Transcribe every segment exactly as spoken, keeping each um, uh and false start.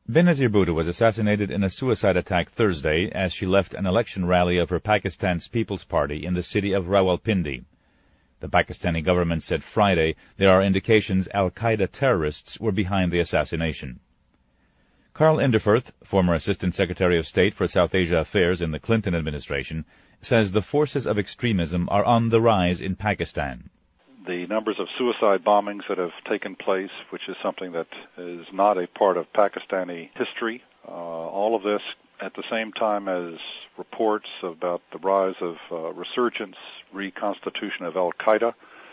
Benazir Bhutto was assassinated in a suicide attack Thursday as she left an election rally of her Pakistan's People's Party in the city of Rawalpindi. The Pakistani government said Friday there are indications al-Qaeda terrorists were behind the assassination. Karl Inderfurth, former Assistant Secretary of State for South Asia Affairs in the Clinton administration, says the forces of extremism are on the rise in Pakistan. The numbers of suicide bombings that have taken place, which is something that is not a part of Pakistani history, uh, all of this at the same time as reports about the rise of uh, resurgence, reconstitution of al-Qaeda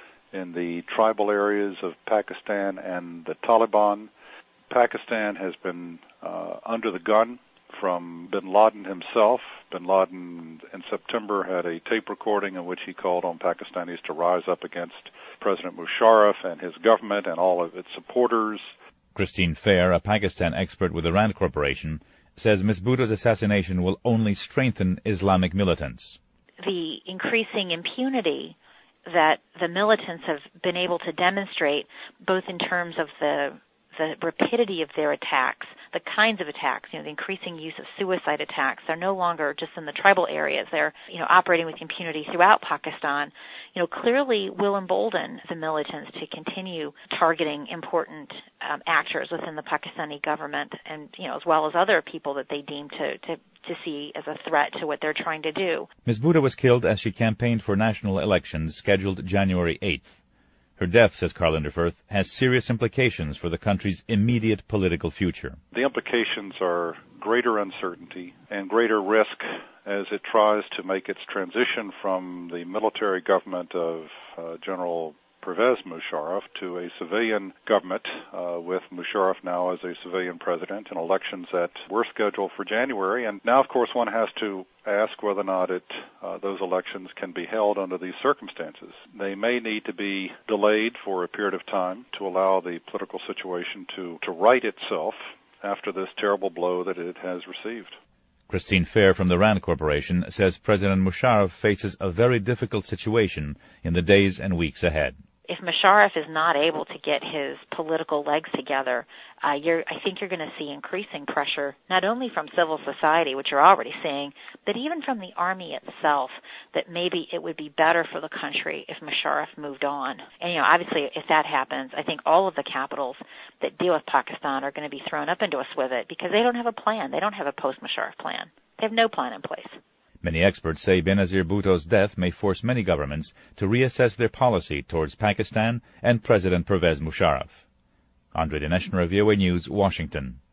in the tribal areas of Pakistan and the Taliban. Pakistan has been uh, under the gun from bin Laden himself. Bin Laden in September had a tape recording in which he called on Pakistanis to rise up against President Musharraf and his government and all of its supporters. Christine Fair, a Pakistan expert with the RAND Corporation, says Miz Bhutto's assassination will only strengthen Islamic militants. The increasing impunity that the militants have been able to demonstrate, both in terms of the the rapidity of their attacks, the kinds of attacks, you know, the increasing use of suicide attacks. They're no longer just in the tribal areas. They're, you know, operating with impunity throughout Pakistan. You know, clearly will embolden the militants to continue targeting important um, actors within the Pakistani government and, you know, as well as other people that they deem to, to, to see as a threat to what they're trying to do. Miz Bhutto was killed as she campaigned for national elections scheduled January eighth. Her death, says Karl Inderfurth, has serious implications for the country's immediate political future. The implications are greater uncertainty and greater risk as it tries to make its transition from the military government of uh, General Pervez Musharraf to a civilian government uh, with Musharraf now as a civilian president and elections that were scheduled for January. And now, of course, one has to ask whether or not it, uh, those elections can be held under these circumstances. They may need to be delayed for a period of time to allow the political situation to, to right itself after this terrible blow that it has received. Christine Fair from the RAND Corporation says President Musharraf faces a very difficult situation in the days and weeks ahead. If Musharraf is not able to get his political legs together, uh, you're, I think you're going to see increasing pressure, not only from civil society, which you're already seeing, but even from the army itself, that maybe it would be better for the country if Musharraf moved on. And, you know, obviously, if that happens, I think all of the capitals that deal with Pakistan are going to be thrown up into a swivet because they don't have a plan. They don't have a post-Musharraf plan. They have no plan in place. Many experts say Benazir Bhutto's death may force many governments to reassess their policy towards Pakistan and President Pervez Musharraf. Andre Dineshner, V O A News, Washington.